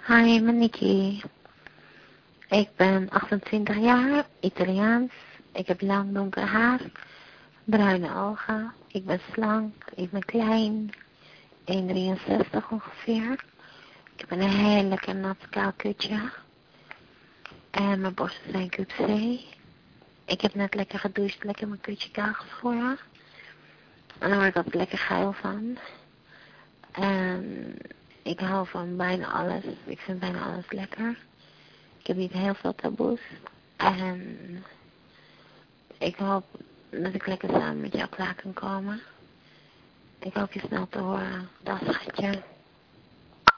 Hi, ik ben Nikki. Ik ben 28 jaar, Italiaans. Ik heb lang donker haar, bruine ogen. Ik ben slank, ik ben klein, 1,63 ongeveer. Ik heb een heel lekker nat kaal kutje. En mijn borsten zijn club C. Ik heb net lekker gedoucht, lekker mijn kutje kaal geschoren. En daar word ik altijd lekker geil van. En ik hou van bijna alles. Ik vind bijna alles lekker. Ik heb niet heel veel taboes. En ik hoop dat ik lekker samen met jou klaar kan komen. Ik hoop je snel te horen. Dag schatje.